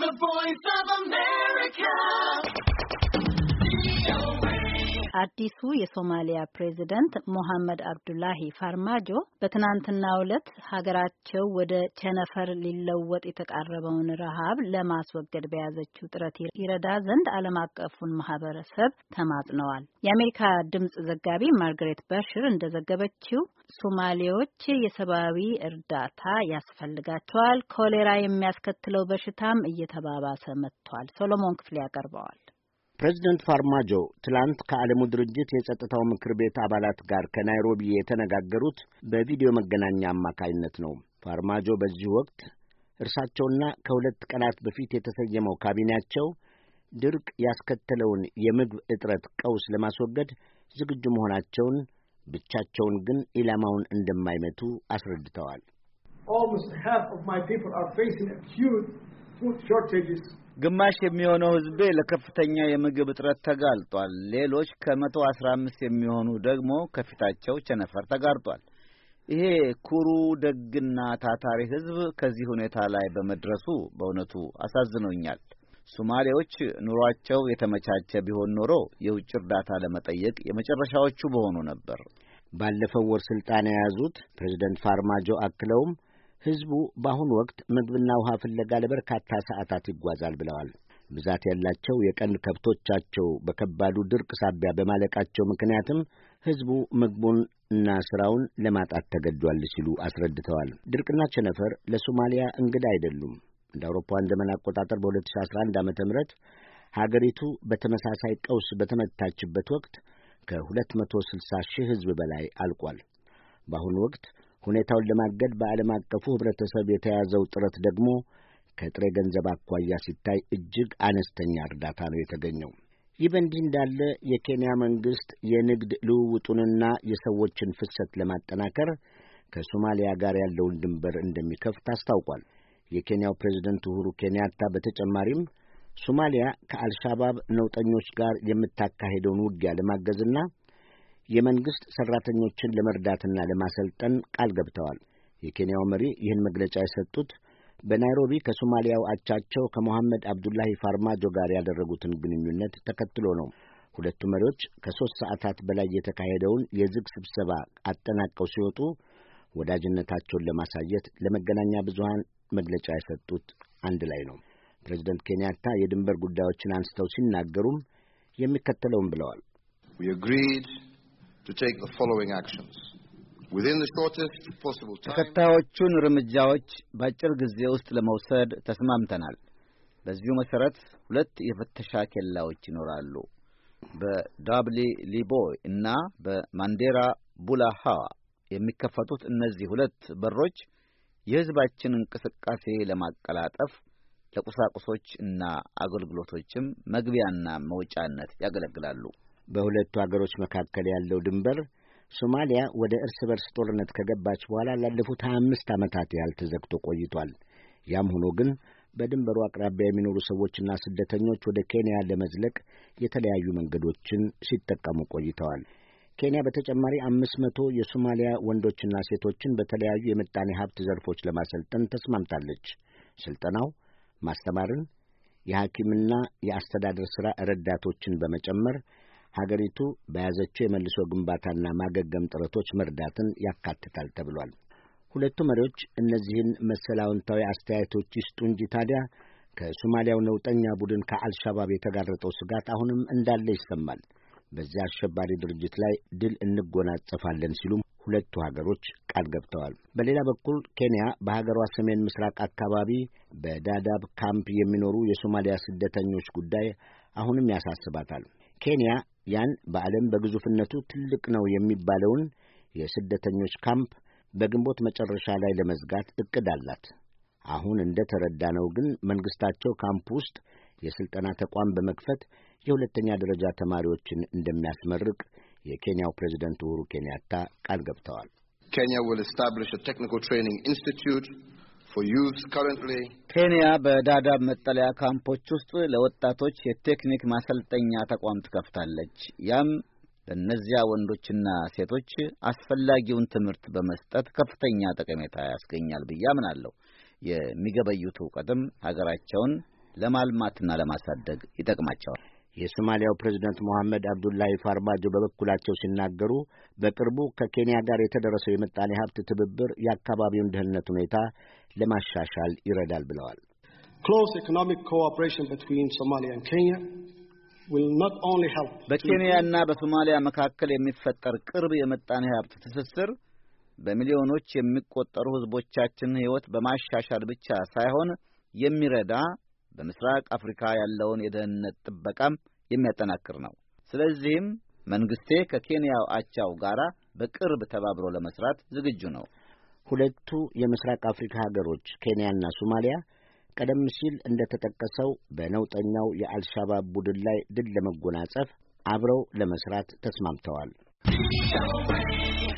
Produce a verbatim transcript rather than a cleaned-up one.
The Voice of America. አዲሱ የሶማሊያ ፕሬዝዳንት ሞሐመድ አብዱላሂ ፋርማጆ በትናንትናው ዕለት ሀገራቸው ወደ ቸነፈር ሊለወጥ የተቃረበውን ረሃብ ለማስወገድ በያዘችው ጥረት ይረዳ ዘንድ ዓለም አቀፉን ማህበረሰብ ተማጽነዋል። የአሜሪካ ድምጽ ዘጋቢ ማርጋሬት በሽር እንደዘገበችው ሶማሌዎች የሰብአዊ እርዳታ ያስፈልጋቸዋል። ኮሌራ የሚያስከትለው በሽታም እየተባባሰ መጥቷል። ሶሎሞን ክፍሌ ያቀርበዋል። ፕሬዝዳንት ፋርማጆ ትላንት ከዓለሙ ድርጅት የጸጥታው ምክር ቤት አባላት ጋር ከናይሮቢ የተነጋገሩት በቪዲዮ መገናኛ አማካይነት ነው። ፋርማጆ በዚህ ወቅት እርሳቸውና ከሁለት ቀናት በፊት የተሰየመው ካቢኔያቸው ድርቅ ያስከተለውን የምግብ እጥረት ቀውስ ለማስወገድ ዝግጁ መሆናቸውን፣ ብቻቸውን ግን ኢላማውን እንደማይመቱ አስረድተዋል። Almost half of my people are facing acute food shortages. ግማሽ የሚሆነው ህዝቤ ለከፍተኛ የምግብ እጥረት ተጋልጧል። ሌሎች ከመቶ አስራ አምስት የሚሆኑ ደግሞ ከፊታቸው ቸነፈር ተጋርጧል። ይሄ ኩሩ ደግና ታታሪ ህዝብ ከዚህ ሁኔታ ላይ በመድረሱ በእውነቱ አሳዝኖኛል። ሶማሌዎች ኑሯቸው የተመቻቸ ቢሆን ኖሮ የውጭ እርዳታ ለመጠየቅ የመጨረሻዎቹ በሆኑ ነበር። ባለፈው ወር ስልጣን የያዙት ፕሬዝዳንት ፋርማጆ አክለውም ህዝቡ በአሁኑ ወቅት ምግብና ውሃ ፍለጋ ለበርካታ ሰዓታት ይጓዛል ብለዋል። ብዛት ያላቸው የቀንድ ከብቶቻቸው በከባዱ ድርቅ ሳቢያ በማለቃቸው ምክንያትም ህዝቡ ምግቡንና ስራውን ለማጣት ተገዷል ሲሉ አስረድተዋል። ድርቅና ቸነፈር ለሶማሊያ እንግዳ አይደሉም። እንደ አውሮፓውያን ዘመን አቆጣጠር በሁለት ሺህ አስራ አንድ ዓመተ ምህረት ሀገሪቱ በተመሳሳይ ቀውስ በተመታችበት ወቅት ከሁለት መቶ ስልሳ ሺህ ህዝብ በላይ አልቋል። በአሁኑ ወቅት ሁኔታውን ለማገድ በዓለም አቀፉ ህብረተሰብ የተያዘው ጥረት ደግሞ ከጥሬ ገንዘብ አኳያ ሲታይ እጅግ አነስተኛ እርዳታ ነው የተገኘው። ይህ በእንዲህ እንዳለ የኬንያ መንግስት የንግድ ልውውጡንና የሰዎችን ፍሰት ለማጠናከር ከሶማሊያ ጋር ያለውን ድንበር እንደሚከፍት አስታውቋል። የኬንያው ፕሬዝዳንት ኡሁሩ ኬንያታ በተጨማሪም ሶማሊያ ከአልሻባብ ነውጠኞች ጋር የምታካሄደውን ውጊያ ለማገዝና የመንግስት ሰራተኞችን ለመርዳትና ለማሰልጠን ቃል ገብተዋል። የኬንያው መሪ ይህን መግለጫ የሰጡት በናይሮቢ ከሶማሊያው አቻቸው ከሞሐመድ አብዱላሂ ፋርማጆ ጋር ያደረጉትን ግንኙነት ተከትሎ ነው። ሁለቱ መሪዎች ከሦስት ሰዓታት በላይ የተካሄደውን የዝግ ስብሰባ አጠናቀው ሲወጡ ወዳጅነታቸውን ለማሳየት ለመገናኛ ብዙሃን መግለጫ የሰጡት አንድ ላይ ነው። ፕሬዝዳንት ኬንያታ የድንበር ጉዳዮችን አንስተው ሲናገሩም የሚከተለውን ብለዋል። We agreed to take the following actions within the shortest possible time. ተከታዮቹን እርምጃዎች በአጭር ጊዜ ውስጥ ለመውሰድ ተስማምተናል። በዚሁ መሰረት ሁለት የፍተሻ ኬላዎች ይኖራሉ። በዳብሊ ሊቦይ እና በማንዴራ ቡላሃዋ የሚከፈቱት እነዚህ ሁለት በሮች የህዝባችንን እንቅስቃሴ ለማቀላጠፍ ለቁሳቁሶች እና አገልግሎቶችም መግቢያና መውጫነት ያገለግላሉ። በሁለቱ አገሮች መካከል ያለው ድንበር ሶማሊያ ወደ እርስ በርስ ጦርነት ከገባች በኋላ ላለፉት ሃያ አምስት ዓመታት ያህል ተዘግቶ ቆይቷል። ያም ሆኖ ግን በድንበሩ አቅራቢያ የሚኖሩ ሰዎችና ስደተኞች ወደ ኬንያ ለመዝለቅ የተለያዩ መንገዶችን ሲጠቀሙ ቆይተዋል። ኬንያ በተጨማሪ አምስት መቶ የሶማሊያ ወንዶችና ሴቶችን በተለያዩ የምጣኔ ሀብት ዘርፎች ለማሰልጠን ተስማምታለች። ስልጠናው ማስተማርን፣ የሐኪምና የአስተዳደር ሥራ ረዳቶችን በመጨመር ሀገሪቱ በያዘችው የመልሶ ግንባታና ማገገም ጥረቶች መርዳትን ያካትታል ተብሏል። ሁለቱ መሪዎች እነዚህን መሰል አዎንታዊ አስተያየቶች ይስጡ እንጂ ታዲያ ከሶማሊያው ነውጠኛ ቡድን ከአልሻባብ የተጋረጠው ስጋት አሁንም እንዳለ ይሰማል። በዚያ አሸባሪ ድርጅት ላይ ድል እንጎናጸፋለን ሲሉም ሁለቱ ሀገሮች ቃል ገብተዋል። በሌላ በኩል ኬንያ በሀገሯ ሰሜን ምስራቅ አካባቢ በዳዳብ ካምፕ የሚኖሩ የሶማሊያ ስደተኞች ጉዳይ አሁንም ያሳስባታል። ኬንያ ያን በዓለም በግዙፍነቱ ትልቅ ነው የሚባለውን የስደተኞች ካምፕ በግንቦት መጨረሻ ላይ ለመዝጋት እቅድ አላት። አሁን እንደ ተረዳነው ግን መንግስታቸው ካምፕ ውስጥ የስልጠና ተቋም በመክፈት የሁለተኛ ደረጃ ተማሪዎችን እንደሚያስመርቅ የኬንያው ፕሬዝዳንት ኡሁሩ ኬንያታ ቃል ገብተዋል። Kenya will establish a technical training institute for youth currently. ኬንያ በዳዳብ መጠለያ ካምፖች ውስጥ ለወጣቶች የቴክኒክ ማሰልጠኛ ተቋም ትከፍታለች። ያም ለነዚያ ወንዶችና ሴቶች አስፈላጊውን ትምህርት በመስጠት ከፍተኛ ጠቀሜታ ያስገኛል ብዬ አምናለሁ። የሚገበዩት ዕውቀትም ሀገራቸውን ለማልማትና ለማሳደግ ይጠቅማቸዋል። የሶማሊያው ፕሬዝዳንት መሐመድ አብዱላሂ ፋርማጆ በበኩላቸው ሲናገሩ በቅርቡ ከኬንያ ጋር የተደረሰው የምጣኔ ሀብት ትብብር የአካባቢውን ደህንነት ሁኔታ ለማሻሻል ይረዳል ብለዋል። Close economic cooperation between Somalia and Kenya will not only help በኬንያና በሶማሊያ መካከል የሚፈጠር ቅርብ የምጣኔ ሀብት ትስስር በሚሊዮኖች የሚቆጠሩ ህዝቦቻችንን ህይወት በማሻሻል ብቻ ሳይሆን የሚረዳ በምስራቅ አፍሪካ ያለውን የደህንነት ጥበቃም የሚያጠናክር ነው። ስለዚህም መንግስቴ ከኬንያው አቻው ጋር በቅርብ ተባብሮ ለመስራት ዝግጁ ነው። ሁለቱ የምስራቅ አፍሪካ ሀገሮች ኬንያና ሶማሊያ ቀደም ሲል እንደተጠቀሰው በነውጠኛው የአልሻባብ ቡድን ላይ ድል ለመጎናጸፍ አብረው ለመስራት ተስማምተዋል።